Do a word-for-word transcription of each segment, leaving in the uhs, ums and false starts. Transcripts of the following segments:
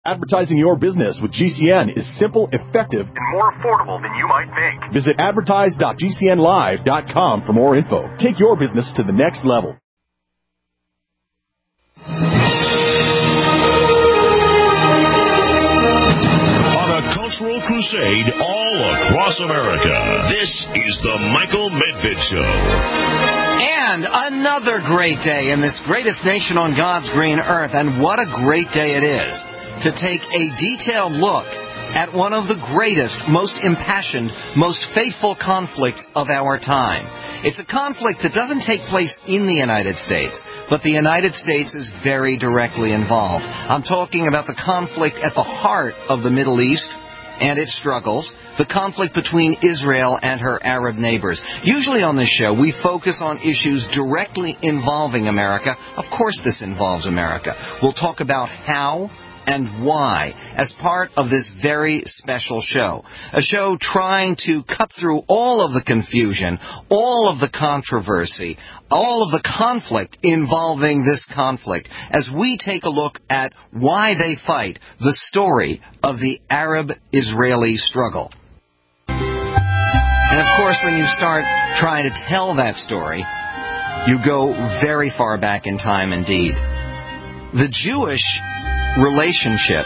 Advertising your business with G C N is simple, effective, and more affordable than you might think. Visit advertise dot g c n live dot com for more info. Take your business to the next level. On a cultural crusade all across America, this is the Michael Medved Show. And another great day in this greatest nation on God's green earth. And what a great day it is to take a detailed look at one of the greatest, most impassioned, most faithful conflicts of our time. It's a conflict that doesn't take place in the United States, but the United States is very directly involved. I'm talking about the conflict at the heart of the Middle East and its struggles, the conflict between Israel and her Arab neighbors. Usually on this show, we focus on issues directly involving America. Of course this involves America. We'll talk about how and why as part of this very special show. A show trying to cut through all of the confusion, all of the controversy, all of the conflict involving this conflict as we take a look at why they fight, the story of the Arab-Israeli struggle. And of course, when you start trying to tell that story, you go very far back in time indeed. The Jewish relationship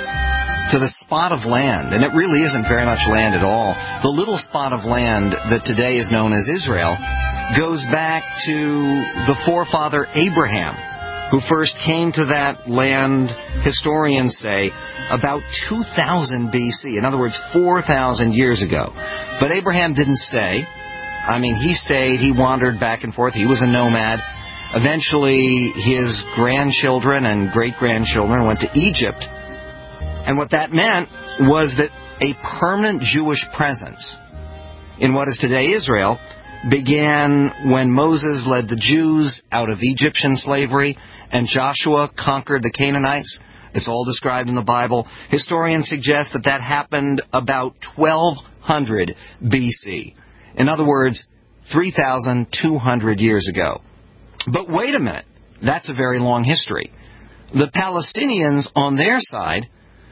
to the spot of land, and it really isn't very much land at all, the little spot of land that today is known as Israel, goes back to the forefather Abraham, who first came to that land, historians say, about two thousand B C, in other words, four thousand years ago. But Abraham didn't stay. I mean, he stayed, he wandered back and forth, he was a nomad. Eventually, his grandchildren and great-grandchildren went to Egypt. And what that meant was that a permanent Jewish presence in what is today Israel began when Moses led the Jews out of Egyptian slavery and Joshua conquered the Canaanites. It's all described in the Bible. Historians suggest that that happened about twelve hundred B C. In other words, three thousand two hundred years ago. But wait a minute, that's a very long history. The Palestinians on their side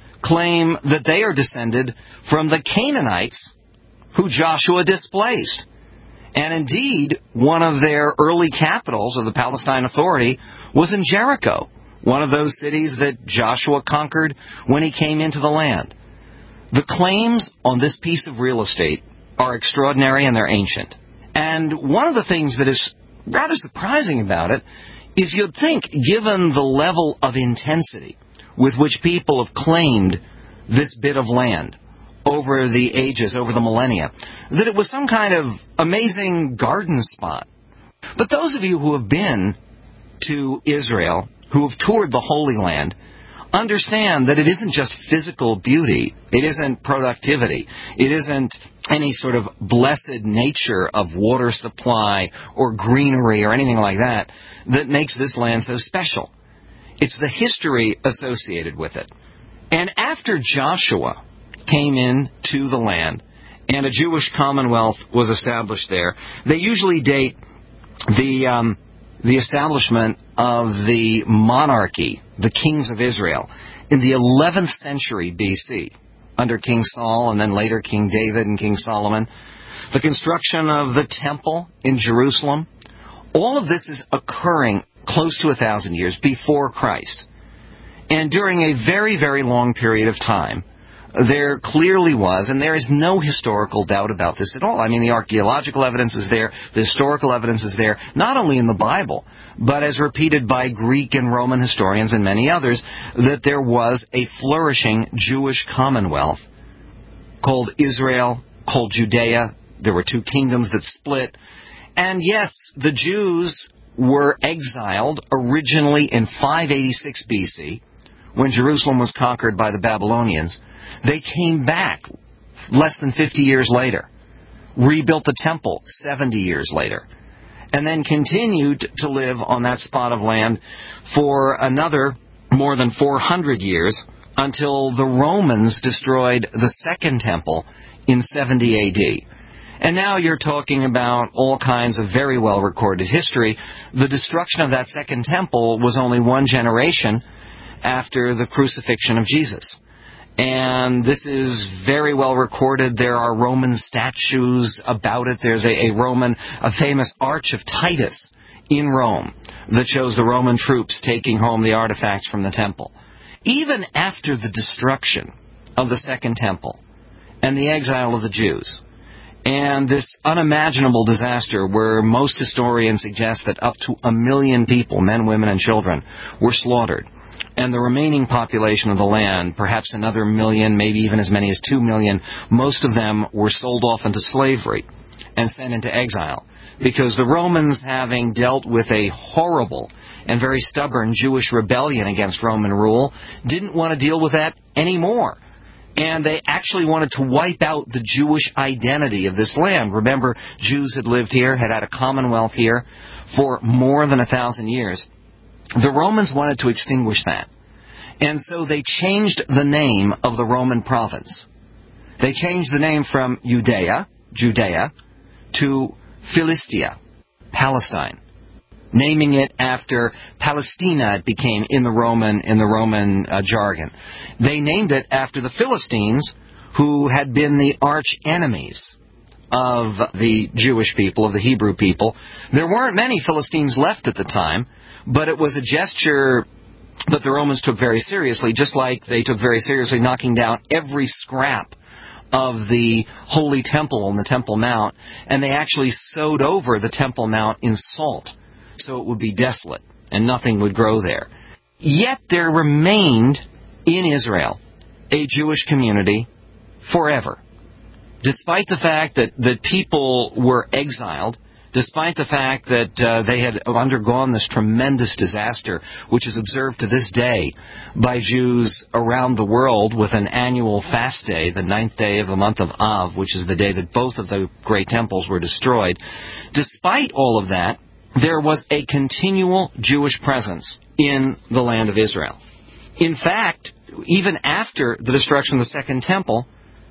claim that they are descended from the Canaanites who Joshua displaced. And indeed, one of their early capitals of the Palestine Authority was in Jericho, one of those cities that Joshua conquered when he came into the land. The claims on this piece of real estate are extraordinary and they're ancient. And one of the things that is rather surprising about it is you'd think, given the level of intensity with which people have claimed this bit of land over the ages, over the millennia, that it was some kind of amazing garden spot. But those of you who have been to Israel, who have toured the Holy Land, understand that it isn't just physical beauty, it isn't productivity, it isn't any sort of blessed nature of water supply or greenery or anything like that that makes this land so special. It's the history associated with it. And after Joshua came into the land and a Jewish commonwealth was established there, they usually date the um, the establishment of the monarchy, the kings of Israel, in the eleventh century B C, under King Saul and then later King David and King Solomon. The construction of the temple in Jerusalem, all of this is occurring close to a thousand years before Christ. And during a very, very long period of time, there clearly was, and there is no historical doubt about this at all. I mean, the archaeological evidence is there, the historical evidence is there, not only in the Bible, but as repeated by Greek and Roman historians and many others, that there was a flourishing Jewish commonwealth called Israel, called Judea. There were two kingdoms that split. And yes, the Jews were exiled originally in five eighty-six B C, when Jerusalem was conquered by the Babylonians. They came back less than fifty years later, rebuilt the temple seventy years later, and then continued to live on that spot of land for another more than four hundred years until the Romans destroyed the Second Temple in seventy A D. And now you're talking about all kinds of very well-recorded history. The destruction of that Second Temple was only one generation, after the crucifixion of Jesus. And this is very well recorded. There are Roman statues about it. There's a, a Roman, a famous Arch of Titus in Rome that shows the Roman troops taking home the artifacts from the temple. Even after the destruction of the Second Temple and the exile of the Jews, and this unimaginable disaster where most historians suggest that up to a million people, men, women, and children, were slaughtered, and the remaining population of the land, perhaps another million, maybe even as many as two million, most of them were sold off into slavery and sent into exile, because the Romans, having dealt with a horrible and very stubborn Jewish rebellion against Roman rule, didn't want to deal with that anymore. And they actually wanted to wipe out the Jewish identity of this land. Remember, Jews had lived here, had had a commonwealth here for more than a thousand years. The Romans wanted to extinguish that. And so they changed the name of the Roman province. They changed the name from Judea, Judea, to Philistia, Palestine, naming it after Palestina. It became in the Roman in the Roman uh, jargon. They named it after the Philistines, who had been the arch enemies of the Jewish people, of the Hebrew people. There weren't many Philistines left at the time, but it was a gesture that the Romans took very seriously, just like they took very seriously knocking down every scrap of the Holy Temple on the Temple Mount, and they actually sowed over the Temple Mount in salt, so it would be desolate and nothing would grow there. Yet there remained in Israel a Jewish community forever. Despite the fact that, that people were exiled, despite the fact that uh, they had undergone this tremendous disaster, which is observed to this day by Jews around the world with an annual fast day, the ninth day of the month of Av, which is the day that both of the great temples were destroyed. Despite all of that, there was a continual Jewish presence in the land of Israel. In fact, even after the destruction of the Second Temple,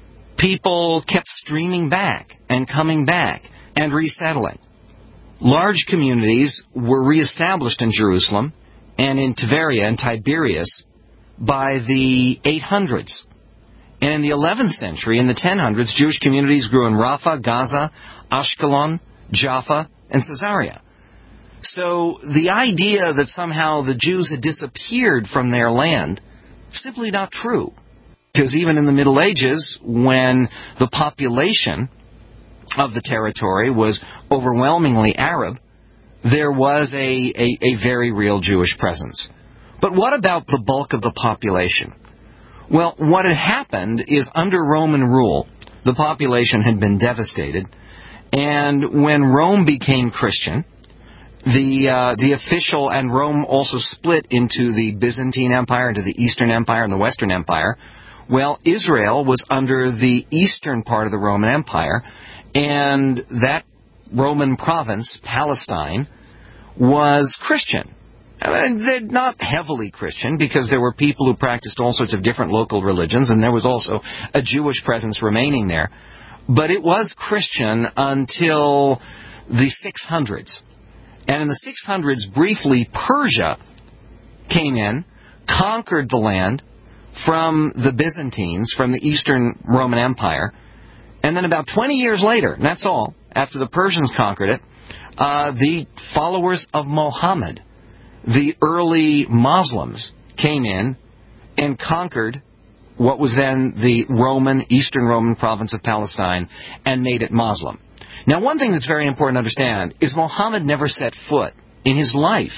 people kept streaming back and coming back and resettling. Large communities were reestablished in Jerusalem and in Tiberia and Tiberias by the eight hundreds. And in the eleventh century, in the ten hundreds, Jewish communities grew in Rafah, Gaza, Ashkelon, Jaffa, and Caesarea. So the idea that somehow the Jews had disappeared from their land is simply not true. Because even in the Middle Ages, when the population of the territory was overwhelmingly Arab, there was a, a, a very real Jewish presence. But what about the bulk of the population? Well, what had happened is under Roman rule, the population had been devastated, and when Rome became Christian, the uh, the official, and Rome also split into the Byzantine Empire, into the Eastern Empire and the Western Empire. Well, Israel was under the eastern part of the Roman Empire, and that Roman province, Palestine, was Christian. They're not heavily Christian, because there were people who practiced all sorts of different local religions, and there was also a Jewish presence remaining there. But it was Christian until the six hundreds. And in the six hundreds, briefly, Persia came in, conquered the land from the Byzantines, from the Eastern Roman Empire. And then about twenty years later, and that's all, after the Persians conquered it, uh, the followers of Muhammad, the early Muslims, came in and conquered what was then the Roman, Eastern Roman province of Palestine, and made it Muslim. Now, one thing that's very important to understand is Muhammad never set foot in his life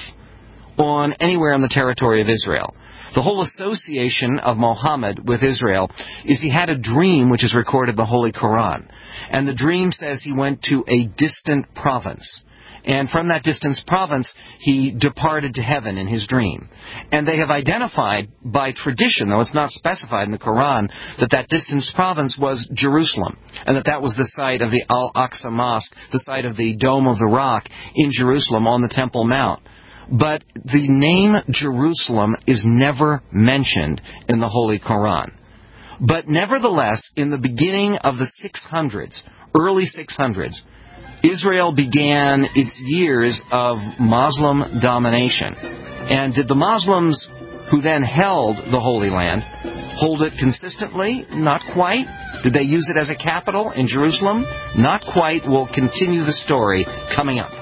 on anywhere on the territory of Israel. The whole association of Muhammad with Israel is he had a dream, which is recorded in the Holy Quran. And the dream says he went to a distant province. And from that distant province, he departed to heaven in his dream. And they have identified by tradition, though it's not specified in the Quran, that that distant province was Jerusalem, and that that was the site of the Al-Aqsa Mosque, the site of the Dome of the Rock in Jerusalem on the Temple Mount. But the name Jerusalem is never mentioned in the Holy Quran. But nevertheless, in the beginning of the six hundreds, early six hundreds, Israel began its years of Muslim domination. And did the Muslims who then held the Holy Land, hold it consistently? Not quite. Did they use it as a capital in Jerusalem? Not quite. We'll continue the story coming up.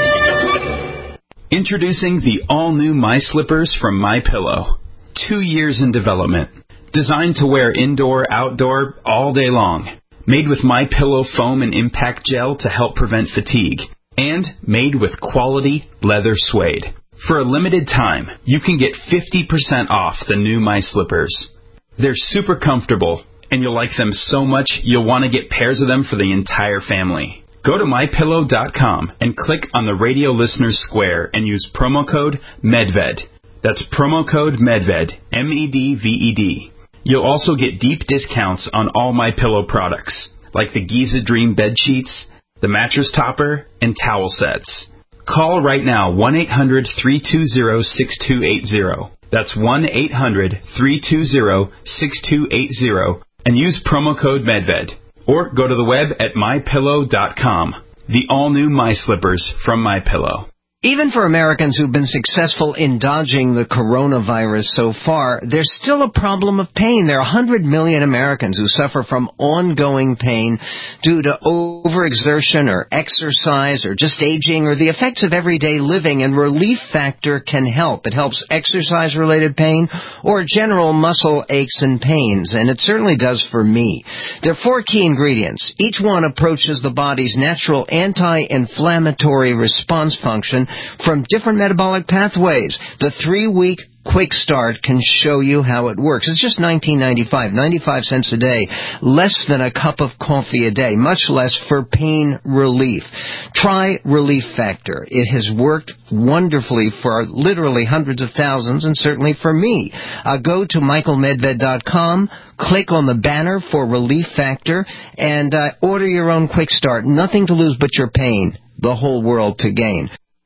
Introducing the all-new My Slippers from MyPillow. Two years in development. Designed to wear indoor, outdoor, all day long. Made with MyPillow foam and impact gel to help prevent fatigue. And made with quality leather suede. For a limited time, you can get fifty percent off the new My Slippers. They're super comfortable, and you'll like them so much you'll want to get pairs of them for the entire family. Go to my pillow dot com and click on the radio listeners square and use promo code MEDVED. That's promo code MEDVED, M E D V E D. You'll also get deep discounts on all MyPillow products, like the Giza Dream bed sheets, the mattress topper, and towel sets. Call right now, one eight hundred, three two zero, six two eight zero. That's one eight hundred, three two zero, six two eight zero, and use promo code MEDVED. Or go to the web at my pillow dot com. The all-new My Slippers from MyPillow. Even for Americans who've been successful in dodging the coronavirus so far, there's still a problem of pain. There are one hundred million Americans who suffer from ongoing pain due to overexertion or exercise or just aging or the effects of everyday living, and Relief Factor can help. It helps exercise-related pain or general muscle aches and pains, and it certainly does for me. There are four key ingredients. Each one approaches the body's natural anti-inflammatory response function from different metabolic pathways. The three-week Quick Start can show you how it works. It's just nineteen ninety-five, ninety-five cents a day, less than a cup of coffee a day, much less for pain relief. Try Relief Factor. It has worked wonderfully for literally hundreds of thousands, and certainly for me. Uh, go to michael medved dot com, click on the banner for Relief Factor, and uh, order your own Quick Start. Nothing to lose but your pain. The whole world to gain.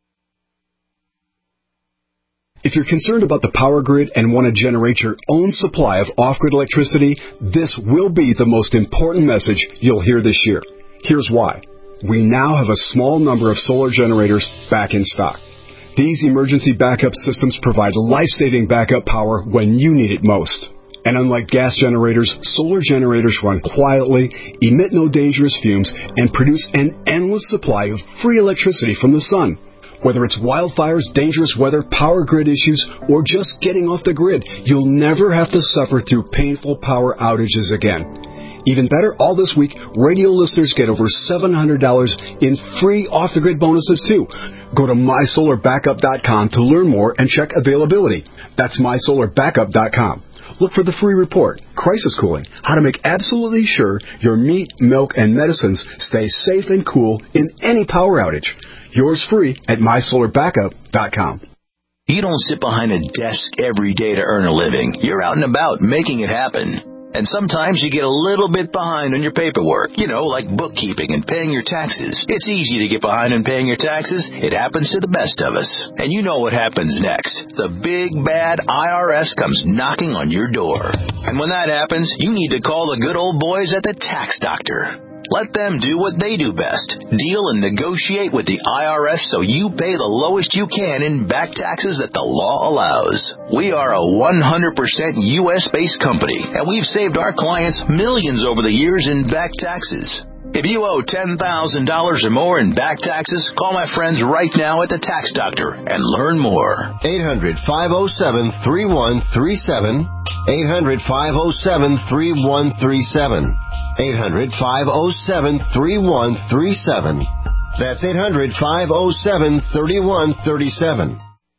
If you're concerned about the power grid and want to generate your own supply of off-grid electricity, this will be the most important message you'll hear this year. Here's why. We now have a small number of solar generators back in stock. These emergency backup systems provide life-saving backup power when you need it most. And unlike gas generators, solar generators run quietly, emit no dangerous fumes, and produce an endless supply of free electricity from the sun. Whether it's wildfires, dangerous weather, power grid issues, or just getting off the grid, you'll never have to suffer through painful power outages again. Even better, all this week, radio listeners get over seven hundred dollars in free off-the-grid bonuses, too. Go to my solar backup dot com to learn more and check availability. That's my solar backup dot com. Look for the free report, Crisis Cooling, how to make absolutely sure your meat, milk, and medicines stay safe and cool in any power outage. Yours free at my solar backup dot com. You don't sit behind a desk every day to earn a living. You're out and about making it happen. And sometimes you get a little bit behind on your paperwork, you know, like bookkeeping and paying your taxes. It's easy to get behind on paying your taxes. It happens to the best of us. And you know what happens next. The big, bad I R S comes knocking on your door. And when that happens, you need to call the good old boys at the Tax Doctor. Let them do what they do best. Deal and negotiate with the I R S so you pay the lowest you can in back taxes that the law allows. We are a one hundred percent U S-based company, and we've saved our clients millions over the years in back taxes. If you owe ten thousand dollars or more in back taxes, call my friends right now at the Tax Doctor and learn more. eight hundred, five oh seven, three one three seven. eight hundred, five oh seven, three one three seven. eight hundred, five oh seven, three one three seven. That's eight hundred, five oh seven, three one three seven.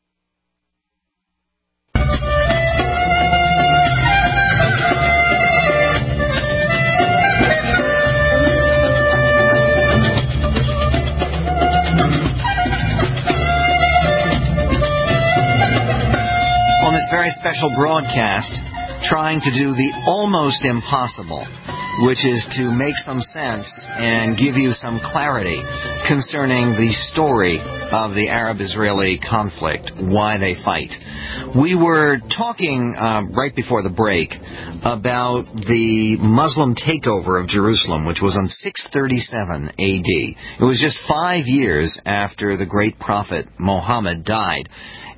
On this very special broadcast, trying to do the almost impossible, which is to make some sense and give you some clarity concerning the story of the Arab-Israeli conflict, why they fight. We were talking uh, right before the break about the Muslim takeover of Jerusalem, which was on six thirty-seven A D. It was just five years after the great prophet Muhammad died.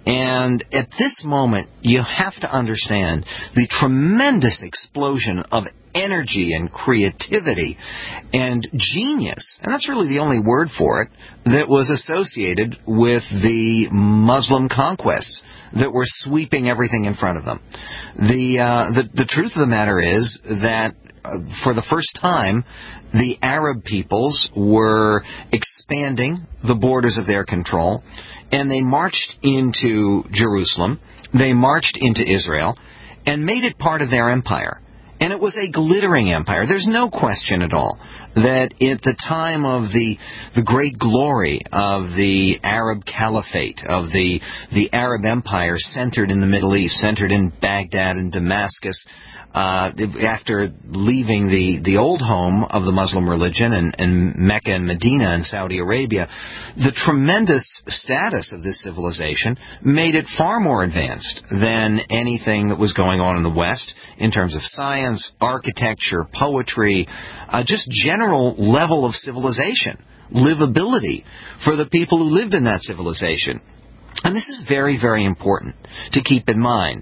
And at this moment, you have to understand the tremendous explosion of energy and creativity and genius, and that's really the only word for it, that was associated with the Muslim conquests that were sweeping everything in front of them. The, uh, the, the truth of the matter is that uh, for the first time, the Arab peoples were expanding the borders of their control, and they marched into Jerusalem, they marched into Israel, and made it part of their empire. And it was a glittering empire. There's no question at all that at the time of the the great glory of the Arab Caliphate, of the the Arab Empire centered in the Middle East, centered in Baghdad and Damascus, uh, after leaving the, the old home of the Muslim religion in, in Mecca and Medina and Saudi Arabia, the tremendous status of this civilization made it far more advanced than anything that was going on in the West in terms of science, architecture, poetry, uh, just general level of civilization, livability for the people who lived in that civilization. And this is very, very important to keep in mind,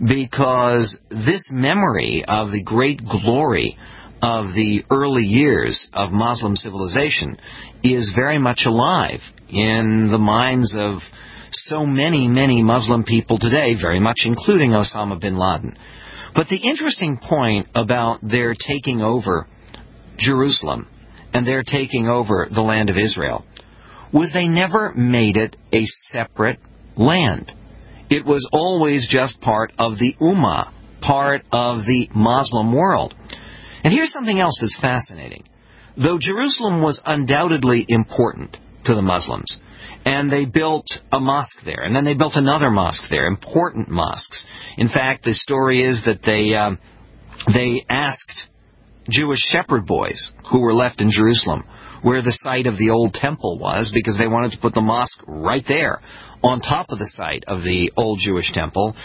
because this memory of the great glory of the early years of Muslim civilization is very much alive in the minds of so many, many Muslim people today, very much including Osama bin Laden. But the interesting point about their taking over Jerusalem and their taking over the land of Israel was they never made it a separate land. It was always just part of the Ummah, part of the Muslim world. And here's something else that's fascinating. Though Jerusalem was undoubtedly important to the Muslims, and they built a mosque there, and then they built another mosque there, important mosques. In fact, the story is that they um, they asked Jewish shepherd boys who were left in Jerusalem where the site of the old temple was, because they wanted to put the mosque right there on top of the site of the old Jewish temple,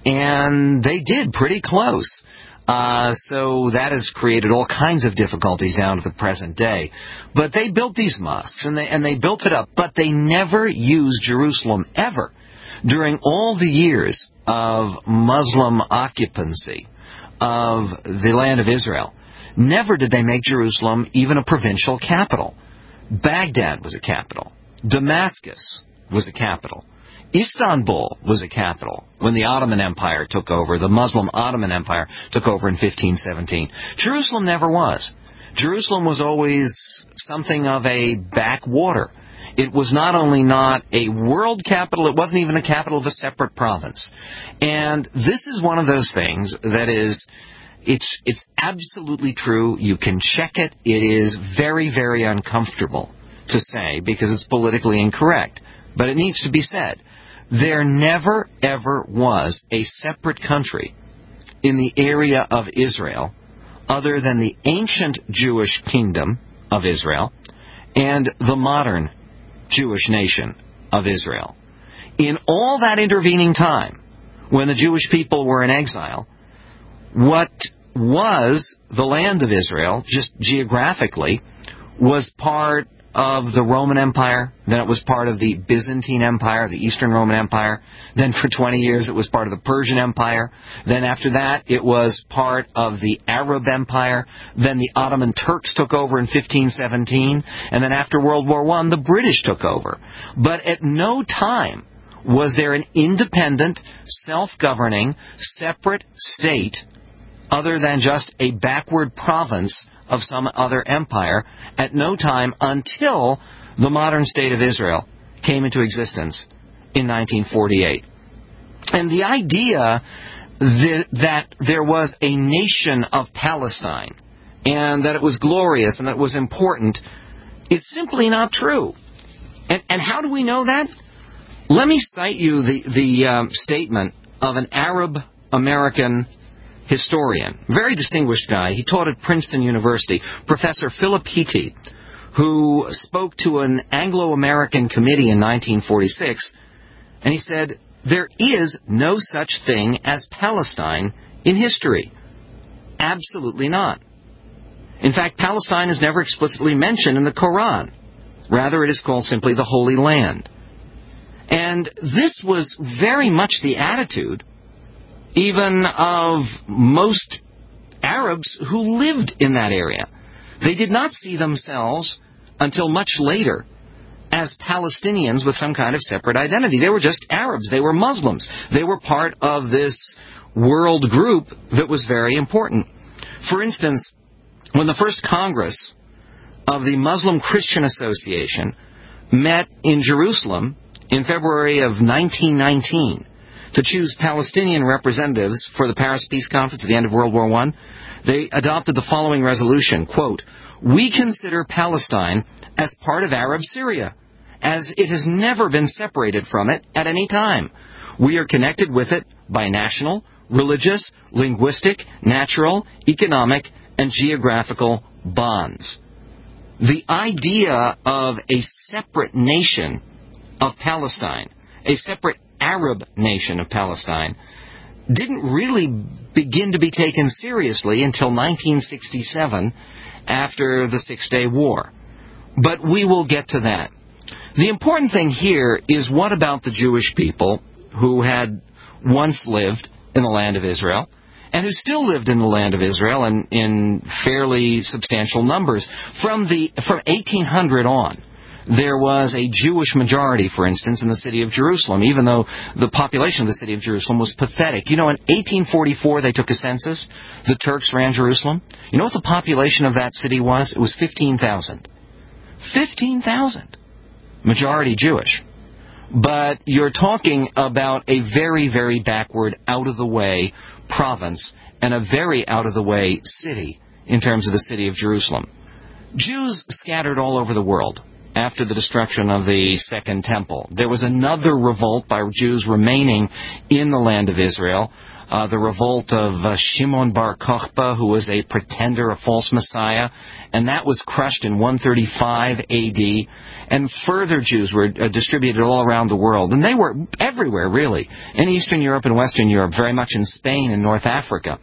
and they did pretty close. Uh, so that has created all kinds of difficulties down to the present day. But they built these mosques, and they, and they built it up, but they never used Jerusalem ever during all the years of Muslim occupancy of the land of Israel. Never did they make Jerusalem even a provincial capital. Baghdad was a capital. Damascus was a capital. Istanbul was a capital when the Ottoman Empire took over, the Muslim Ottoman Empire took over in fifteen seventeen. Jerusalem never was. Jerusalem was always something of a backwater. It was not only not a world capital, it wasn't even a capital of a separate province. And this is one of those things that is, it's, it's absolutely true. You can check it. It is very, very uncomfortable to say because it's politically incorrect. But it needs to be said. There never, ever was a separate country in the area of Israel other than the ancient Jewish kingdom of Israel and the modern Jewish nation of Israel. In all that intervening time, when the Jewish people were in exile, what was the land of Israel, just geographically, was part of the Roman Empire, then it was part of the Byzantine Empire, the Eastern Roman Empire, then for twenty years it was part of the Persian Empire, then after that it was part of the Arab Empire, then the Ottoman Turks took over in fifteen seventeen, and then after World War One the British took over. But at no time was there an independent, self-governing, separate state other than just a backward province of some other empire, at no time until the modern state of Israel came into existence in nineteen forty-eight. And the idea that, that there was a nation of Palestine and that it was glorious and that it was important is simply not true. And, and how do we know that? Let me cite you the, the um, statement of an Arab-American historian, very distinguished guy. He taught at Princeton University, Professor Philip Hitti, who spoke to an Anglo-American committee in nineteen forty-six, and he said, there is no such thing as Palestine in history. Absolutely not. In fact, Palestine is never explicitly mentioned in the Quran. Rather, it is called simply the Holy Land. And this was very much the attitude even of most Arabs who lived in that area. They did not see themselves until much later as Palestinians with some kind of separate identity. They were just Arabs. They were Muslims. They were part of this world group that was very important. For instance, when the first Congress of the Muslim Christian Association met in Jerusalem in February of nineteen nineteen to choose Palestinian representatives for the Paris Peace Conference at the end of World War One, they adopted the following resolution, quote, "We consider Palestine as part of Arab Syria, as it has never been separated from it at any time. We are connected with it by national, religious, linguistic, natural, economic, and geographical bonds." The idea of a separate nation of Palestine, a separate Arab nation of Palestine, didn't really begin to be taken seriously until nineteen sixty-seven, after the Six-Day War. But we will get to that. The important thing here is, what about the Jewish people who had once lived in the land of Israel and who still lived in the land of Israel in, in fairly substantial numbers? From the from eighteen hundred on, there was a Jewish majority, for instance, in the city of Jerusalem, even though the population of the city of Jerusalem was pathetic. You know, in eighteen forty-four, they took a census. The Turks ran Jerusalem. You know what the population of that city was? It was fifteen thousand. fifteen thousand. Majority Jewish. But you're talking about a very, very backward, out-of-the-way province and a very out-of-the-way city in terms of the city of Jerusalem. Jews scattered all over the world after the destruction of the Second Temple. There was another revolt by Jews remaining in the land of Israel, uh, the revolt of uh, Shimon bar Kokhba, who was a pretender, a false messiah, and that was crushed in one thirty-five A D, and further Jews were uh, distributed all around the world, and they were everywhere, really, in Eastern Europe and Western Europe, very much in Spain and North Africa.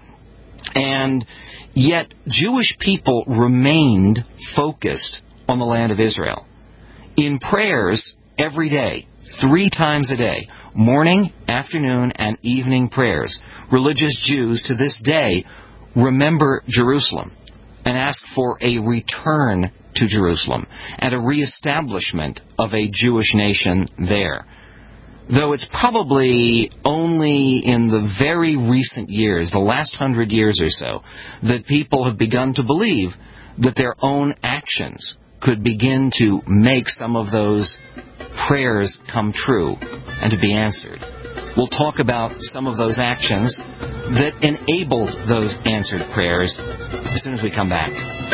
And yet Jewish people remained focused on the land of Israel in prayers every day, three times a day, morning, afternoon, and evening prayers. Religious Jews to this day remember Jerusalem and ask for a return to Jerusalem and a reestablishment of a Jewish nation there. Though it's probably only in the very recent years, the last hundred years or so, that people have begun to believe that their own actions could begin to make some of those prayers come true and to be answered. We'll talk about some of those actions that enabled those answered prayers as soon as we come back.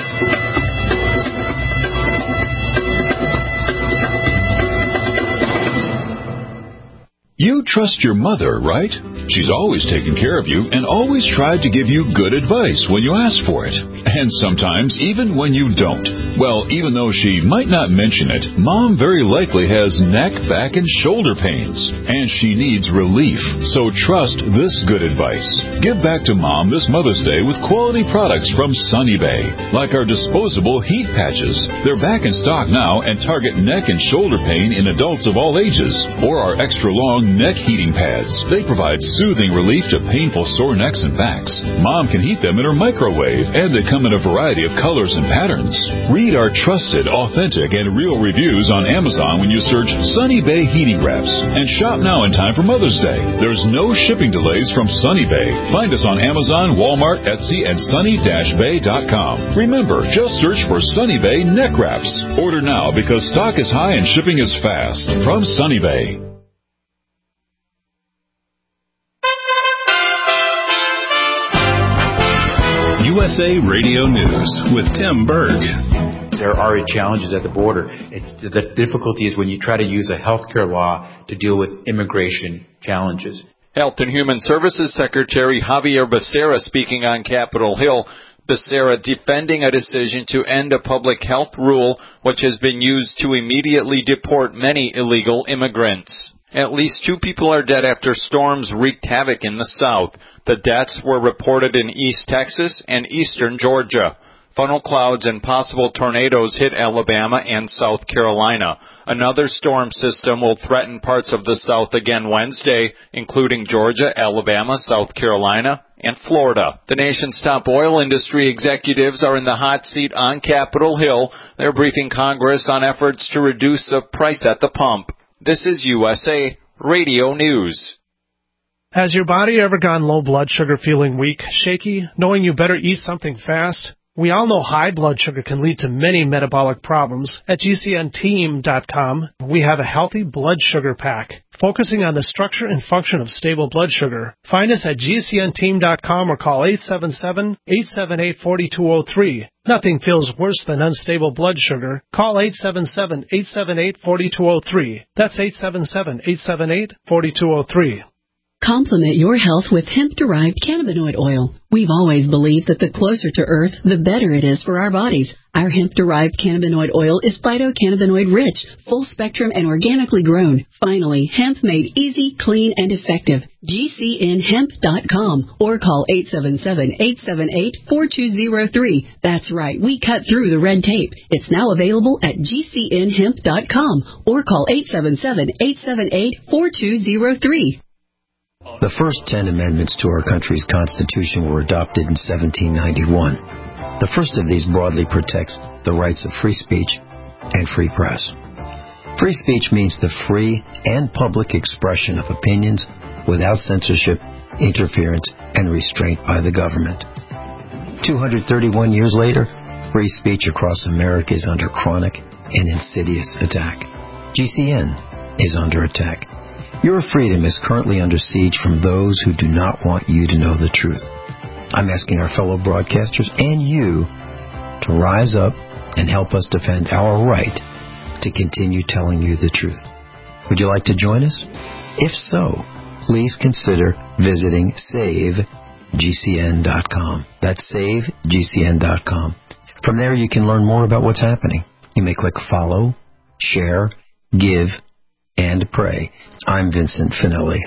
You trust your mother, right? She's always taken care of you and always tried to give you good advice when you ask for it. And sometimes even when you don't. Well, even though she might not mention it, Mom very likely has neck, back, and shoulder pains. And she needs relief. So trust this good advice. Give back to Mom this Mother's Day with quality products from Sunny Bay. Like our disposable heat patches. They're back in stock now and target neck and shoulder pain in adults of all ages. Or our extra long neck heating pads. They provide soothing relief to painful sore necks and backs. Mom can heat them in her microwave, and they come in a variety of colors and patterns. Read our trusted, authentic, and real reviews on Amazon when you search Sunny Bay Heating Wraps. And shop now in time for Mother's Day. There's no shipping delays from Sunny Bay. Find us on Amazon, Walmart, Etsy, and sunny dash bay dot com. Remember, just search for Sunny Bay Neck Wraps. Order now because stock is high and shipping is fast. From Sunny Bay. U S A Radio News with Tim Berg. There are challenges at the border. It's the difficulty is when you try to use a health care law to deal with immigration challenges. Health and Human Services Secretary Javier Becerra speaking on Capitol Hill. Becerra defending a decision to end a public health rule which has been used to immediately deport many illegal immigrants. At least two people are dead after storms wreaked havoc in the south. The deaths were reported in East Texas and eastern Georgia. Funnel clouds and possible tornadoes hit Alabama and South Carolina. Another storm system will threaten parts of the South again Wednesday, including Georgia, Alabama, South Carolina, and Florida. The nation's top oil industry executives are in the hot seat on Capitol Hill. They're briefing Congress on efforts to reduce the price at the pump. This is U S A Radio News. Has your body ever gone low blood sugar, feeling weak, shaky, knowing you better eat something fast? We all know high blood sugar can lead to many metabolic problems. At G C N team dot com, we have a healthy blood sugar pack, focusing on the structure and function of stable blood sugar. Find us at G C N team dot com or call eight seven seven, eight seven eight, four two zero three. Nothing feels worse than unstable blood sugar. Call eight seven seven, eight seven eight, four two zero three. That's eight seven seven, eight seven eight, four two zero three. Complement your health with hemp-derived cannabinoid oil. We've always believed that the closer to Earth, the better it is for our bodies. Our hemp-derived cannabinoid oil is phytocannabinoid-rich, full-spectrum, and organically grown. Finally, hemp made easy, clean, and effective. G C N hemp dot com or call eight seven seven, eight seven eight, four two zero three. That's right, we cut through the red tape. It's now available at G C N hemp dot com or call eight seven seven, eight seven eight, four two zero three. The first ten amendments to our country's Constitution were adopted in seventeen ninety-one. The first of these broadly protects the rights of free speech and free press. Free speech means the free and public expression of opinions without censorship, interference, and restraint by the government. two hundred thirty-one years later, free speech across America is under chronic and insidious attack. G C N is under attack. Your freedom is currently under siege from those who do not want you to know the truth. I'm asking our fellow broadcasters and you to rise up and help us defend our right to continue telling you the truth. Would you like to join us? If so, please consider visiting save G C N dot com. That's save G C N dot com. From there, you can learn more about what's happening. You may click follow, share, give, and pray. I'm Vincent Finelli.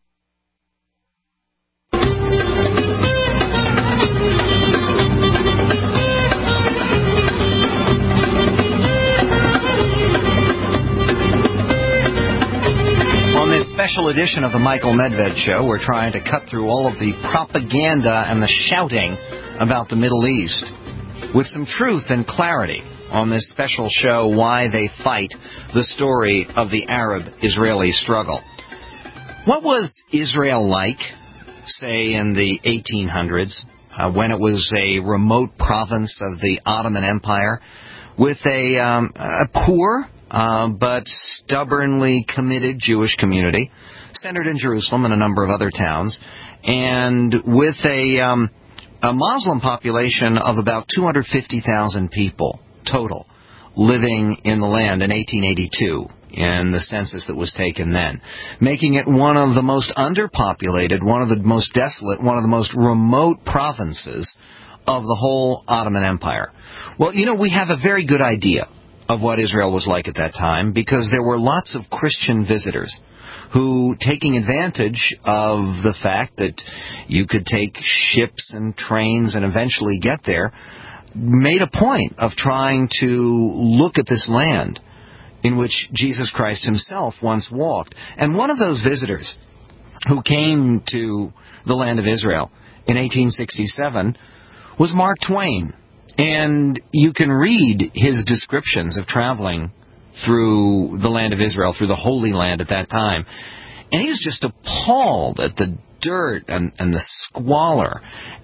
On this special edition of the Michael Medved Show, we're trying to cut through all of the propaganda and the shouting about the Middle East with some truth and clarity. On this special show, Why They Fight, the story of the Arab-Israeli struggle. What was Israel like, say, in the eighteen hundreds, uh, when it was a remote province of the Ottoman Empire, with a, um, a poor uh, but stubbornly committed Jewish community, centered in Jerusalem and a number of other towns, and with a, um, a Muslim population of about two hundred fifty thousand people total living in the land in eighteen eighty-two in the census that was taken then, making it one of the most underpopulated, one of the most desolate, one of the most remote provinces of the whole Ottoman Empire. Well, you know, we have a very good idea of what Israel was like at that time because there were lots of Christian visitors who, taking advantage of the fact that you could take ships and trains and eventually get there, made a point of trying to look at this land in which Jesus Christ himself once walked. And one of those visitors who came to the land of Israel in eighteen sixty-seven was Mark Twain. And you can read his descriptions of traveling through the land of Israel, through the Holy Land at that time. And he was just appalled at the dirt and, and the squalor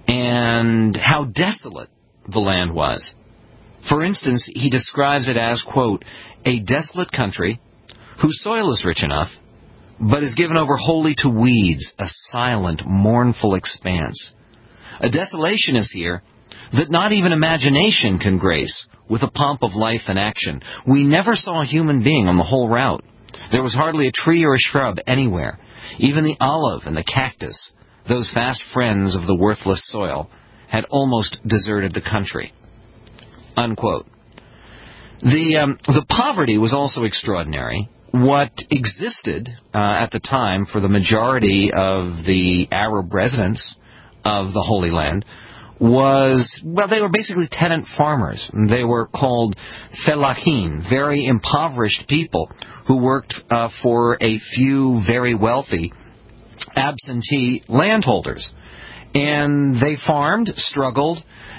and how desolate the land was. For instance, he describes it as, quote, a desolate country whose soil is rich enough, but is given over wholly to weeds, a silent, mournful expanse. A desolation is here that not even imagination can grace with a pomp of life and action. We never saw a human being on the whole route. There was hardly a tree or a shrub anywhere. Even the olive and the cactus, those fast friends of the worthless soil, had almost deserted the country. Unquote. The um, the poverty was also extraordinary. What existed uh, at the time for the majority of the Arab residents of the Holy Land was, well, they were basically tenant farmers. They were called felahim, very impoverished people who worked uh, for a few very wealthy absentee landholders. And they farmed, struggled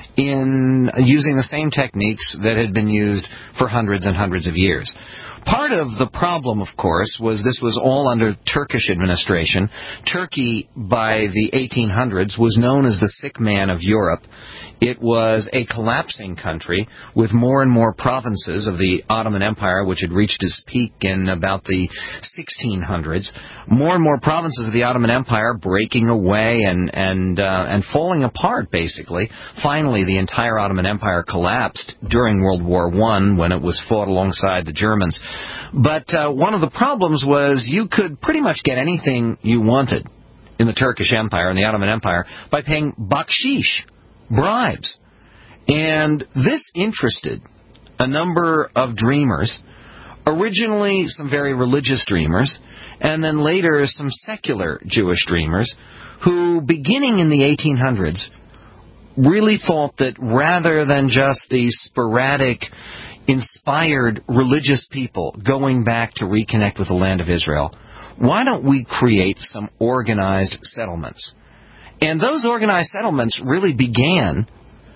in using the same techniques that had been used for hundreds and hundreds of years. Part of the problem, of course, was this was all under Turkish administration. Turkey, by the eighteen hundreds, was known as the sick man of Europe. It was a collapsing country with more and more provinces of the Ottoman Empire, which had reached its peak in about the sixteen hundreds. More and more provinces of the Ottoman Empire breaking away and and uh, and falling apart, basically. Finally, the entire Ottoman Empire collapsed during World War One when it was fought alongside the Germans. But uh, one of the problems was you could pretty much get anything you wanted in the Turkish Empire, in the Ottoman Empire, by paying bakshish, bribes. And this interested a number of dreamers, originally some very religious dreamers, and then later some secular Jewish dreamers, who, beginning in the eighteen hundreds, really thought that rather than just these sporadic, inspired religious people going back to reconnect with the land of Israel, why don't we create some organized settlements? And those organized settlements really began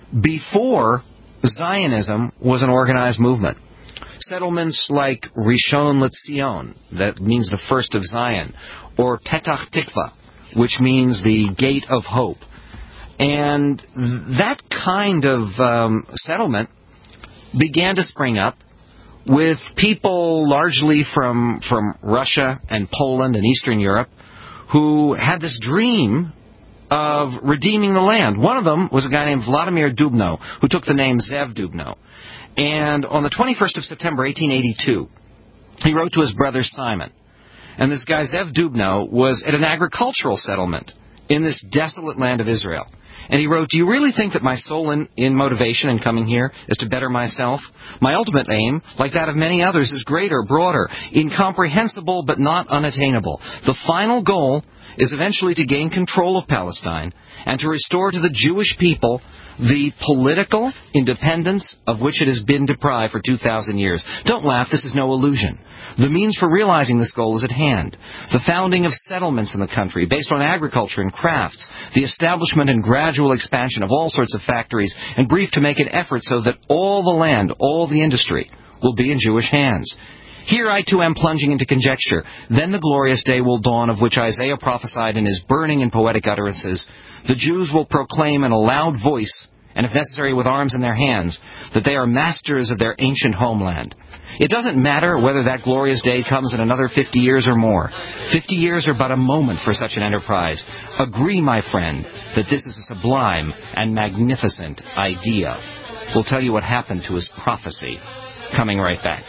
before Zionism was an organized movement. Settlements like Rishon LeZion, that means the first of Zion, or Petach Tikva, which means the gate of hope. And that kind of um, settlement began to spring up with people largely from, from Russia and Poland and Eastern Europe who had this dream of redeeming the land. One of them was a guy named Vladimir Dubno, who took the name Zev Dubno. And on the twenty-first of September, eighteen eighty-two, he wrote to his brother Simon. And this guy, Zev Dubno, was at an agricultural settlement in this desolate land of Israel. And he wrote, "Do you really think that my sole in, in motivation in coming here is to better myself? My ultimate aim, like that of many others, is greater, broader, incomprehensible, but not unattainable. The final goal is eventually to gain control of Palestine and to restore to the Jewish people the political independence of which it has been deprived for two thousand years. Don't laugh, this is no illusion. The means for realizing this goal is at hand. The founding of settlements in the country based on agriculture and crafts, the establishment and gradual expansion of all sorts of factories, and brief to make an effort so that all the land, all the industry, will be in Jewish hands. Here I too am plunging into conjecture. Then the glorious day will dawn of which Isaiah prophesied in his burning and poetic utterances. The Jews will proclaim in a loud voice, and if necessary with arms in their hands, that they are masters of their ancient homeland. It doesn't matter whether that glorious day comes in another fifty years or more. Fifty years are but a moment for such an enterprise. Agree, my friend, that this is a sublime and magnificent idea." We'll tell you what happened to his prophecy. Coming right back.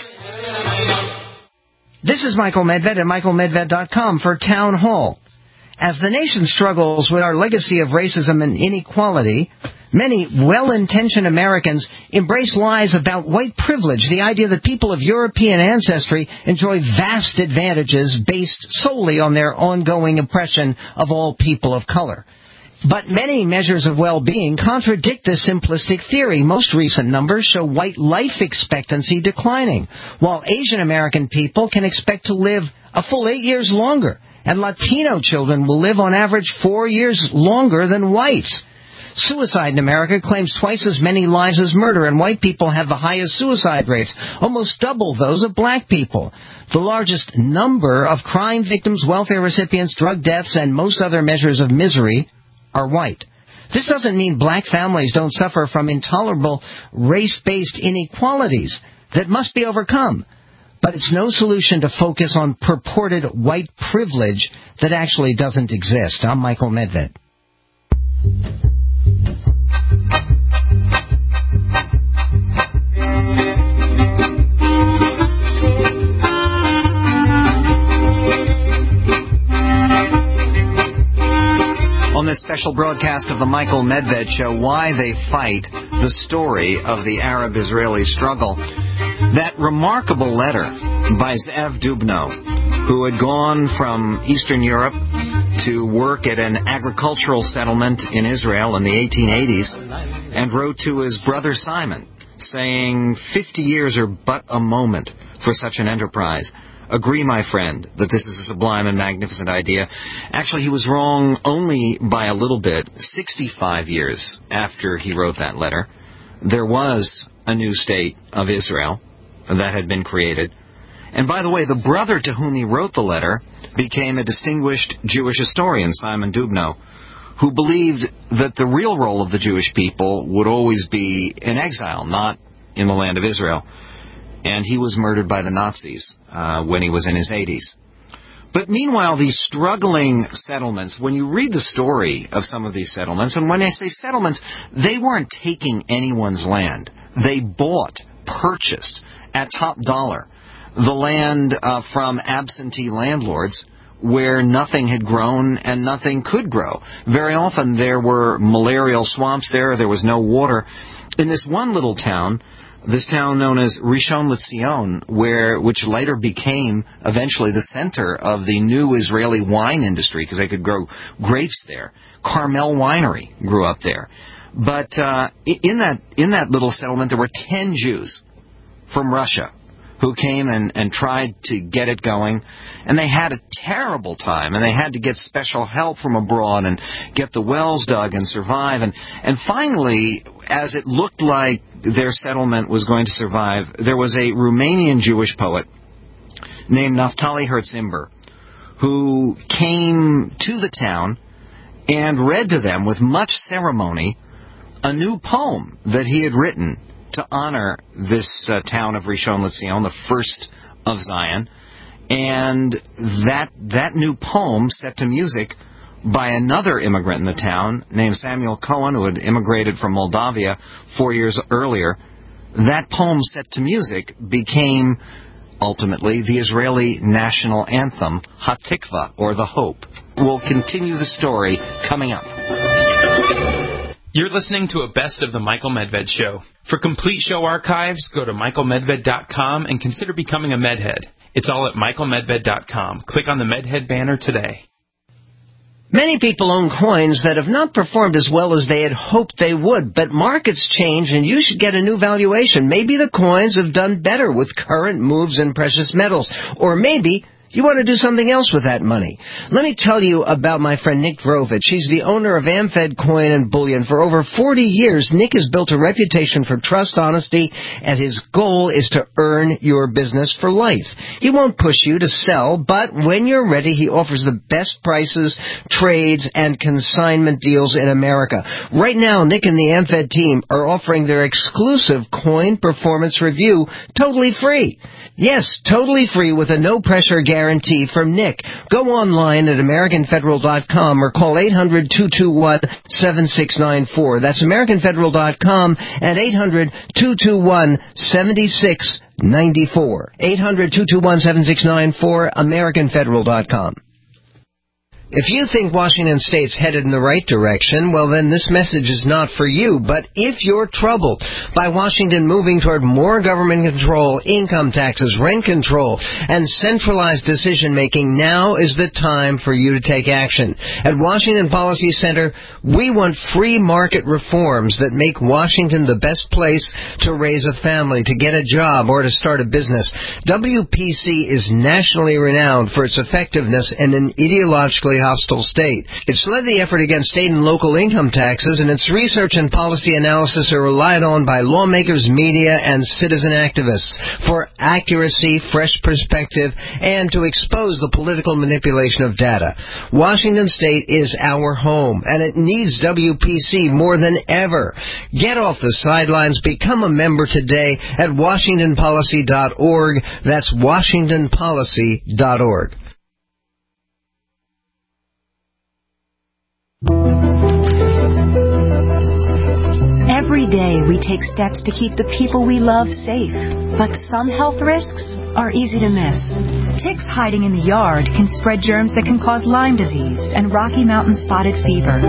This is Michael Medved at Michael Medved dot com for Town Hall. As the nation struggles with our legacy of racism and inequality, many well-intentioned Americans embrace lies about white privilege, the idea that people of European ancestry enjoy vast advantages based solely on their ongoing oppression of all people of color. But many measures of well-being contradict this simplistic theory. Most recent numbers show white life expectancy declining, while Asian American people can expect to live a full eight years longer, and Latino children will live on average four years longer than whites. Suicide in America claims twice as many lives as murder, and white people have the highest suicide rates, almost double those of black people. The largest number of crime victims, welfare recipients, drug deaths, and most other measures of misery are white. This doesn't mean black families don't suffer from intolerable race-based inequalities that must be overcome. But it's no solution to focus on purported white privilege that actually doesn't exist. I'm Michael Medved. On this special broadcast of the Michael Medved Show, Why They Fight, the story of the Arab-Israeli struggle. That remarkable letter by Zev Dubno, who had gone from Eastern Europe to work at an agricultural settlement in Israel in the eighteen eighties and wrote to his brother Simon, saying, fifty years are but a moment for such an enterprise. Agree, my friend, that this is a sublime and magnificent idea. Actually, he was wrong only by a little bit. sixty-five years after he wrote that letter, there was a new state of Israel that had been created. And by the way, the brother to whom he wrote the letter became a distinguished Jewish historian, Simon Dubno, who believed that the real role of the Jewish people would always be in exile, not in the land of Israel. And he was murdered by the Nazis uh, when he was in his eighties. But meanwhile, these struggling settlements, when you read the story of some of these settlements, and when I say settlements, they weren't taking anyone's land. They bought, purchased, at top dollar, the land uh, from absentee landlords where nothing had grown and nothing could grow. Very often there were malarial swamps there, there was no water. In this one little town, this town known as Rishon LeZion, where which later became eventually the center of the new Israeli wine industry because they could grow grapes there. Carmel Winery grew up there. But uh, in that in that little settlement, there were ten Jews from Russia who came and, and tried to get it going, and they had a terrible time, and they had to get special help from abroad and get the wells dug and survive. And, and finally, as it looked like their settlement was going to survive, there was a Romanian Jewish poet named Naftali Herz Imber who came to the town and read to them with much ceremony a new poem that he had written to honor this uh, town of Rishon LeZion, the first of Zion. And that that new poem, set to music by another immigrant in the town named Samuel Cohen, who had immigrated from Moldavia four years earlier, that poem set to music became ultimately the Israeli national anthem, Hatikva, or the Hope. We'll continue the story coming up. You're listening to a Best of the Michael Medved Show. For complete show archives, go to michael medved dot com and consider becoming a Medhead. It's all at michael medved dot com. Click on the Medhead banner today. Many people own coins that have not performed as well as they had hoped they would, but markets change and you should get a new valuation. Maybe the coins have done better with current moves in precious metals, or maybe you want to do something else with that money. Let me tell you about my friend Nick Drovich. He's the owner of AmFed Coin and Bullion. For over forty years, Nick has built a reputation for trust, honesty, and his goal is to earn your business for life. He won't push you to sell, but when you're ready, he offers the best prices, trades, and consignment deals in America. Right now, Nick and the AmFed team are offering their exclusive coin performance review totally free. Yes, totally free with a no-pressure guarantee from Nick. Go online at american federal dot com or call eight hundred, two two one, seven six nine four. That's american federal dot com and eight hundred, two two one, seven six nine four. eight hundred, two two one, seven six nine four, american federal dot com. If you think Washington State's headed in the right direction, well then this message is not for you. But if you're troubled by Washington moving toward more government control, income taxes, rent control, and centralized decision-making, now is the time for you to take action. At Washington Policy Center, we want free market reforms that make Washington the best place to raise a family, to get a job, or to start a business. W P C is nationally renowned for its effectiveness in an ideologically hostile state. It's led the effort against state and local income taxes, and its research and policy analysis are relied on by lawmakers, media, and citizen activists for accuracy, fresh perspective, and to expose the political manipulation of data. Washington State is our home, and it needs W P C more than ever. Get off the sidelines. Become a member today at washington policy dot org. That's washington policy dot org. Every day we take steps to keep the people we love safe, but some health risks are easy to miss. Ticks hiding in the yard can spread germs that can cause Lyme disease and Rocky Mountain spotted fever.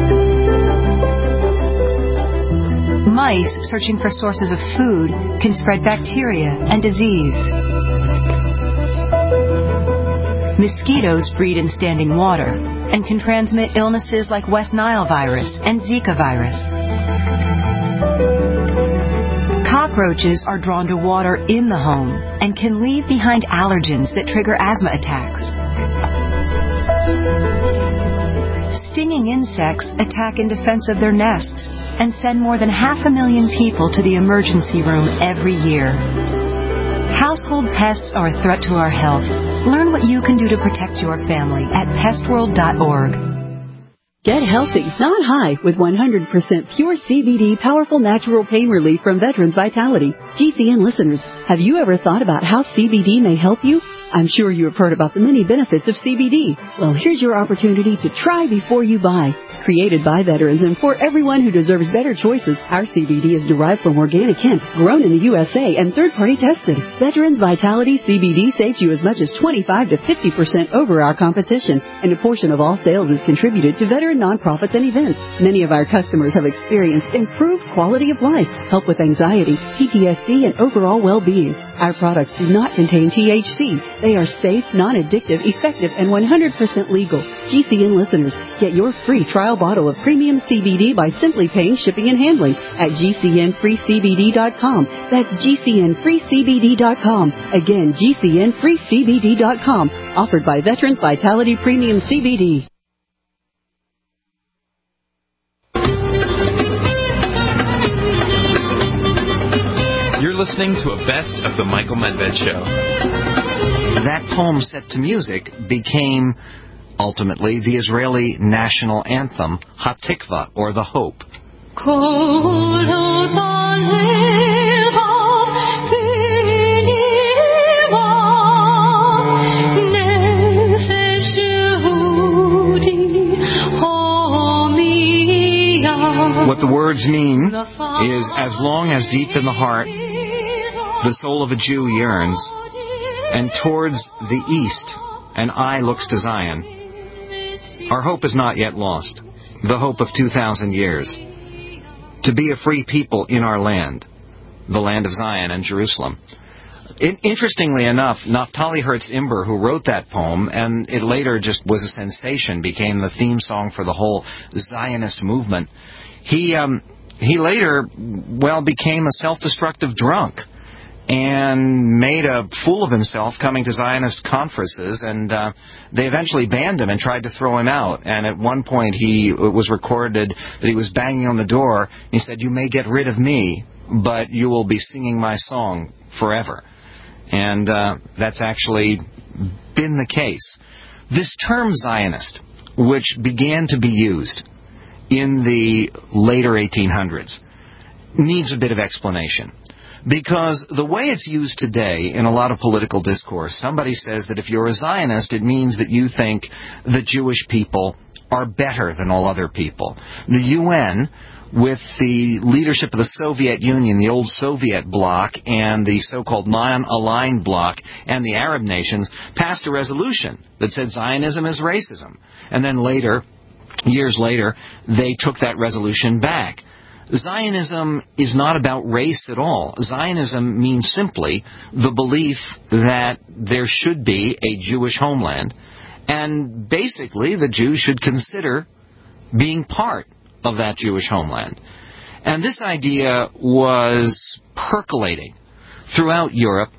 Mice searching for sources of food can spread bacteria and disease. Mosquitoes breed in standing water and can transmit illnesses like West Nile virus and Zika virus. Cockroaches are drawn to water in the home and can leave behind allergens that trigger asthma attacks. Stinging insects attack in defense of their nests and send more than half a million people to the emergency room every year. Household pests are a threat to our health. Learn what you can do to protect your family at pest world dot org. Get healthy, not high, with one hundred percent pure C B D powerful natural pain relief from Veterans Vitality. G C N listeners, have you ever thought about how C B D may help you? I'm sure you have heard about the many benefits of C B D. Well, here's your opportunity to try before you buy. Created by veterans and for everyone who deserves better choices, our C B D is derived from organic hemp, grown in the U S A and third-party tested. Veterans Vitality C B D saves you as much as twenty-five to fifty percent over our competition, and a portion of all sales is contributed to veteran nonprofits and events. Many of our customers have experienced improved quality of life, help with anxiety, P T S D, and overall well-being. Our products do not contain T H C. They are safe, non-addictive, effective, and one hundred percent legal. G C N listeners, get your free trial bottle of premium C B D by simply paying shipping and handling at G C N free C B D dot com. That's G C N free C B D dot com. Again, G C N free C B D dot com. Offered by Veterans Vitality Premium C B D. You're listening to a best of the Michael Medved Show. That poem set to music became, ultimately, the Israeli national anthem, Hatikva, or the Hope. What the words mean is, as long as deep in the heart the soul of a Jew yearns, and towards the east an eye looks to Zion, our hope is not yet lost, the hope of two thousand years, to be a free people in our land, the land of Zion and Jerusalem. In, interestingly enough, Naftali Hertz Imber, who wrote that poem, and it later just was a sensation, became the theme song for the whole Zionist movement, he um, he later, well, became a self-destructive drunk and made a fool of himself coming to Zionist conferences, and uh, they eventually banned him and tried to throw him out. And at one point he it was recorded that he was banging on the door. He said, "You may get rid of me, but you will be singing my song forever." And uh, that's actually been the case. This term Zionist, which began to be used in the later eighteen hundreds, needs a bit of explanation. Because the way it's used today in a lot of political discourse, somebody says that if you're a Zionist, it means that you think the Jewish people are better than all other people. The U N, with the leadership of the Soviet Union, the old Soviet bloc, and the so-called non-aligned bloc, and the Arab nations, passed a resolution that said Zionism is racism. And then later, years later, they took that resolution back. Zionism is not about race at all. Zionism means simply the belief that there should be a Jewish homeland, and basically the Jews should consider being part of that Jewish homeland. And this idea was percolating throughout Europe,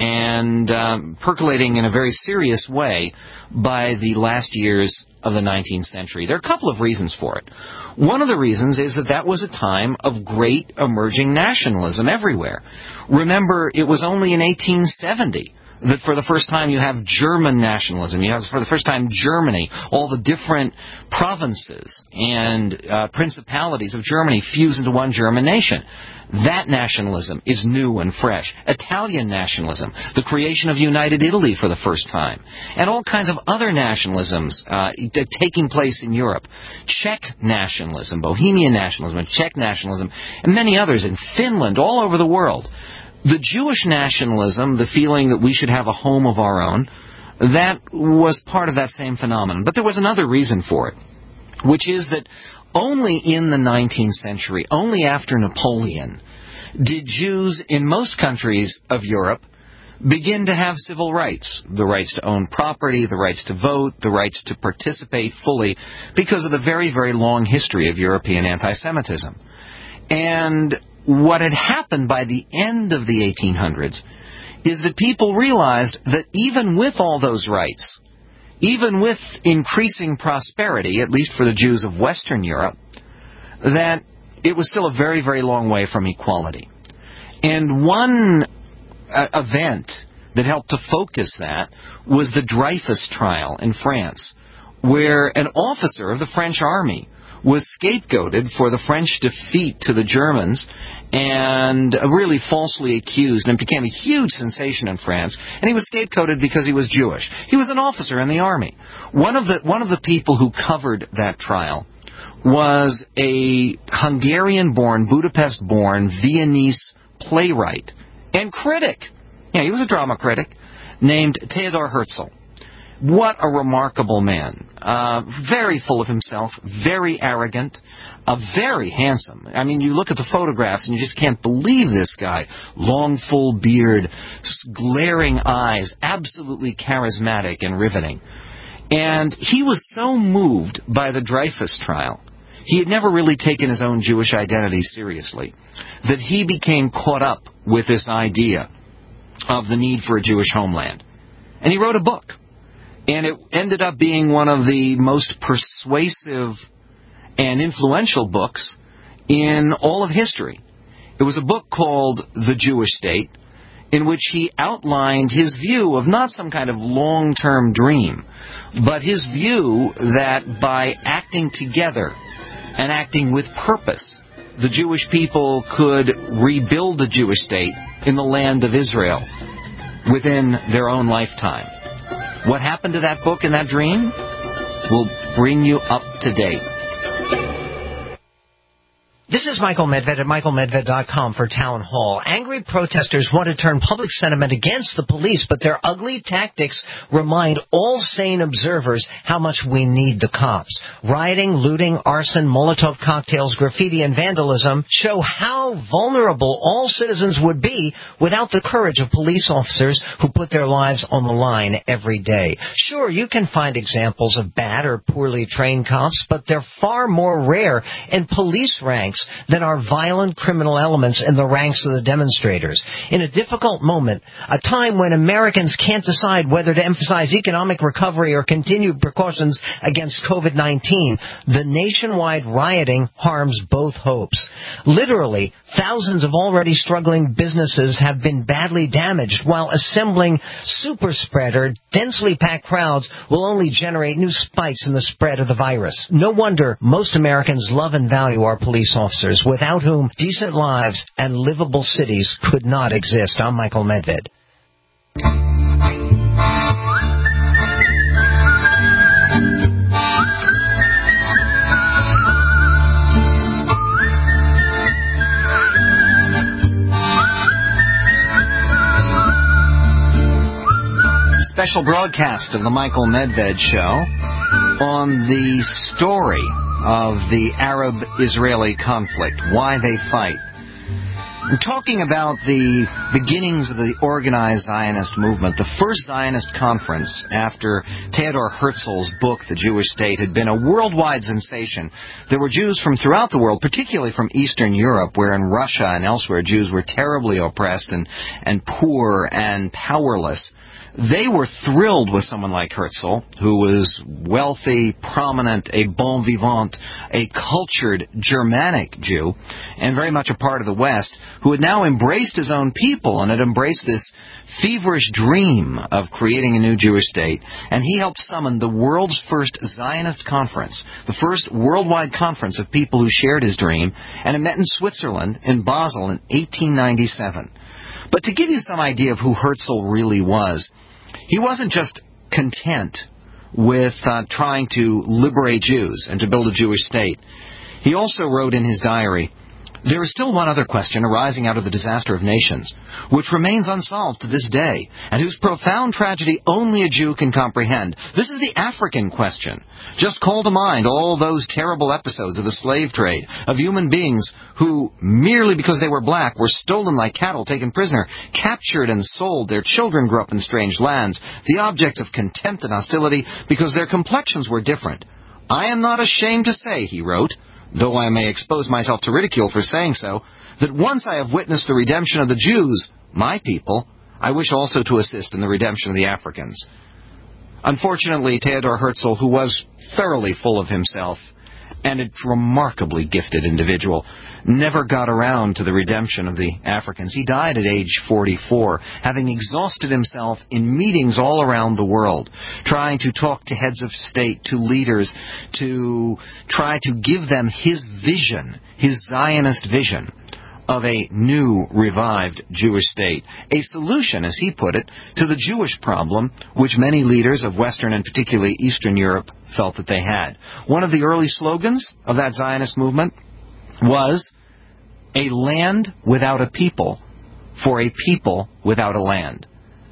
and um, percolating in a very serious way by the last years of the nineteenth century. There are a couple of reasons for it. One of the reasons is that that was a time of great emerging nationalism everywhere. Remember, it was only in eighteen seventy that for the first time you have German nationalism. You have, for the first time, Germany, all the different provinces and uh, principalities of Germany fuse into one German nation. That nationalism is new and fresh. Italian nationalism, the creation of United Italy for the first time, and all kinds of other nationalisms uh, taking place in Europe. Czech nationalism, Bohemian nationalism, and Czech nationalism, and many others in Finland, all over the world. The Jewish nationalism, the feeling that we should have a home of our own, that was part of that same phenomenon. But there was another reason for it, which is that only in the nineteenth century, only after Napoleon, did Jews in most countries of Europe begin to have civil rights, the rights to own property, the rights to vote, the rights to participate fully, because of the very, very long history of European anti-Semitism. And what had happened by the end of the eighteen hundreds is that people realized that even with all those rights, even with increasing prosperity, at least for the Jews of Western Europe, that it was still a very, very long way from equality. And one uh, event that helped to focus that was the Dreyfus trial in France, where an officer of the French army was scapegoated for the French defeat to the Germans and really falsely accused, and it became a huge sensation in France. And he was scapegoated because he was Jewish. He was an officer in the army. One of the one of the people who covered that trial was a Hungarian-born, Budapest-born, Viennese playwright and critic. Yeah, he was a drama critic named Theodor Herzl. What a remarkable man. Uh, very full of himself, very arrogant, uh, very handsome. I mean, you look at the photographs and you just can't believe this guy. Long, full beard, glaring eyes, absolutely charismatic and riveting. And he was so moved by the Dreyfus trial, he had never really taken his own Jewish identity seriously, that he became caught up with this idea of the need for a Jewish homeland. And he wrote a book. And it ended up being one of the most persuasive and influential books in all of history. It was a book called The Jewish State, in which he outlined his view of not some kind of long-term dream, but his view that by acting together and acting with purpose, the Jewish people could rebuild the Jewish state in the land of Israel within their own lifetime. What happened to that book and that dream will bring you up to date. This is Michael Medved at michael medved dot com for Town Hall. Angry protesters want to turn public sentiment against the police, but their ugly tactics remind all sane observers how much we need the cops. Rioting, looting, arson, Molotov cocktails, graffiti, and vandalism show how vulnerable all citizens would be without the courage of police officers who put their lives on the line every day. Sure, you can find examples of bad or poorly trained cops, but they're far more rare in police ranks than are violent criminal elements in the ranks of the demonstrators. In a difficult moment, a time when Americans can't decide whether to emphasize economic recovery or continued precautions against COVID nineteen, the nationwide rioting harms both hopes. Literally, thousands of already struggling businesses have been badly damaged, while assembling super spreader, densely packed crowds will only generate new spikes in the spread of the virus. No wonder most Americans love and value our police officers, without whom decent lives and livable cities could not exist. I'm Michael Medved. Special broadcast of the Michael Medved Show on the story of the Arab-Israeli conflict, why they fight. I'm talking about the beginnings of the organized Zionist movement. The first Zionist conference after Theodor Herzl's book, The Jewish State, had been a worldwide sensation. There were Jews from throughout the world, particularly from Eastern Europe, where in Russia and elsewhere Jews were terribly oppressed and, and poor and powerless. They were thrilled with someone like Herzl, who was wealthy, prominent, a bon vivant, a cultured Germanic Jew, and very much a part of the West, who had now embraced his own people and had embraced this feverish dream of creating a new Jewish state. And he helped summon the world's first Zionist conference, the first worldwide conference of people who shared his dream, and it met in Switzerland, in Basel, in eighteen ninety-seven. But to give you some idea of who Herzl really was, he wasn't just content with uh, trying to liberate Jews and to build a Jewish state. He also wrote in his diary, There is still one other question arising out of the disaster of nations, which remains unsolved to this day, and whose profound tragedy only a Jew can comprehend. This is the African question. Just call to mind all those terrible episodes of the slave trade, of human beings who, merely because they were black, were stolen like cattle, taken prisoner, captured and sold. Their children grew up in strange lands, the objects of contempt and hostility because their complexions were different. I am not ashamed to say, he wrote, though I may expose myself to ridicule for saying so, that once I have witnessed the redemption of the Jews, my people, I wish also to assist in the redemption of the Africans. Unfortunately, Theodor Herzl, who was thoroughly full of himself and a remarkably gifted individual, never got around to the redemption of the Africans. He died at age forty-four, having exhausted himself in meetings all around the world, trying to talk to heads of state, to leaders, to try to give them his vision, his Zionist vision of a new, revived Jewish state, a solution, as he put it, to the Jewish problem, which many leaders of Western and particularly Eastern Europe felt that they had. One of the early slogans of that Zionist movement was, a land without a people for a people without a land.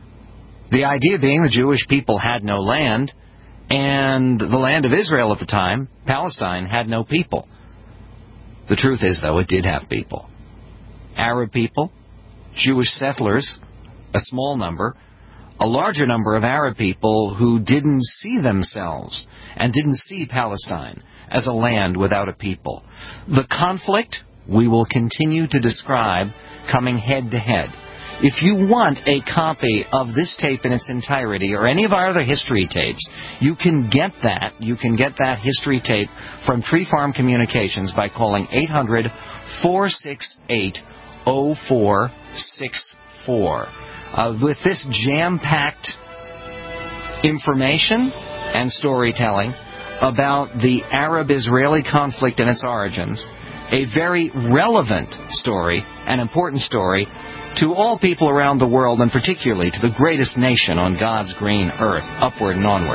The idea being the Jewish people had no land, and the land of Israel at the time, Palestine, had no people. The truth is, though, it did have people. Arab people, Jewish settlers, a small number, a larger number of Arab people who didn't see themselves and didn't see Palestine as a land without a people. The conflict we will continue to describe coming head to head. If you want a copy of this tape in its entirety or any of our other history tapes, you can get that. You can get that history tape from Tree Farm Communications by calling eight hundred, four six eight, oh four six four. Uh, with this jam-packed information and storytelling about the Arab-Israeli conflict and its origins, a very relevant story, an important story, to all people around the world, and particularly to the greatest nation on God's green earth, upward and onward.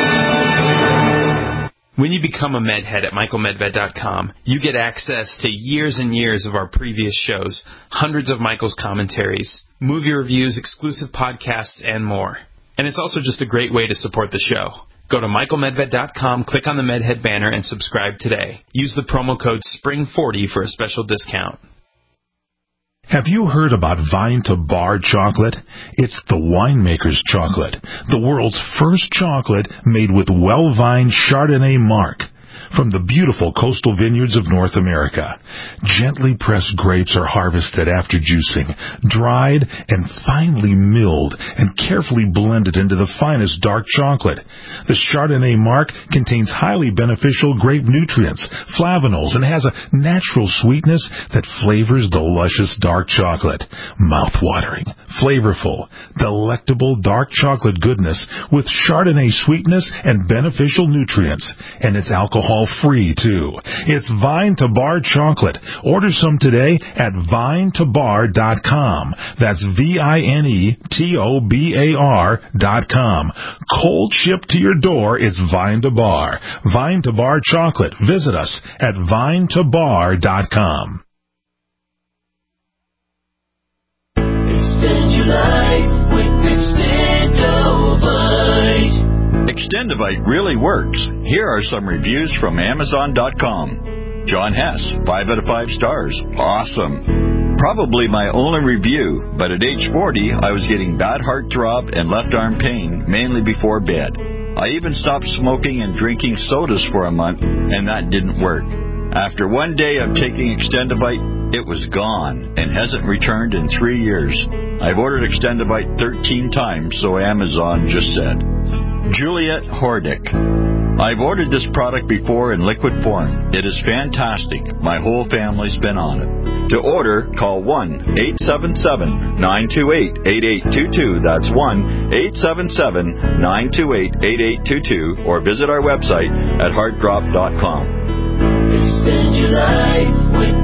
When you become a MedHead at Michael Medved dot com, you get access to years and years of our previous shows, hundreds of Michael's commentaries, movie reviews, exclusive podcasts, and more. And it's also just a great way to support the show. Go to Michael Medved dot com, click on the MedHead banner, and subscribe today. Use the promo code spring forty for a special discount. Have you heard about Vine to Bar chocolate? It's the winemaker's chocolate, the world's first chocolate made with well-vined Chardonnay marc from the beautiful coastal vineyards of North America. Gently pressed grapes are harvested after juicing, dried and finely milled and carefully blended into the finest dark chocolate. The Chardonnay marc contains highly beneficial grape nutrients, flavanols, and has a natural sweetness that flavors the luscious dark chocolate. Mouth-watering, flavorful, delectable dark chocolate goodness with Chardonnay sweetness and beneficial nutrients. And it's alcohol free too. It's Vine to Bar chocolate. Order some today at Vine to Bar dot com. That's V I N E T O B A R dot com. Cold shipped to your door, it's Vine to Bar. Vine to Bar chocolate. Visit us at Vine to Bar dot com. Extend your life with Extendovite. Extendovite really works. Here are some reviews from Amazon dot com. John Hess, five out of five stars. Awesome. Probably my only review, but at age forty, I was getting bad heart throb and left arm pain, mainly before bed. I even stopped smoking and drinking sodas for a month, and that didn't work. After one day of taking Extendovite, it was gone and hasn't returned in three years. I've ordered Extendovite thirteen times, so Amazon just said. Juliet Hordick. I've ordered this product before in liquid form. It is fantastic. My whole family's been on it. To order, call one eight seven seven, nine two eight, eight eight two two. That's one eight seven seven, nine two eight, eight eight two two, or visit our website at heart drop dot com. Extend your life with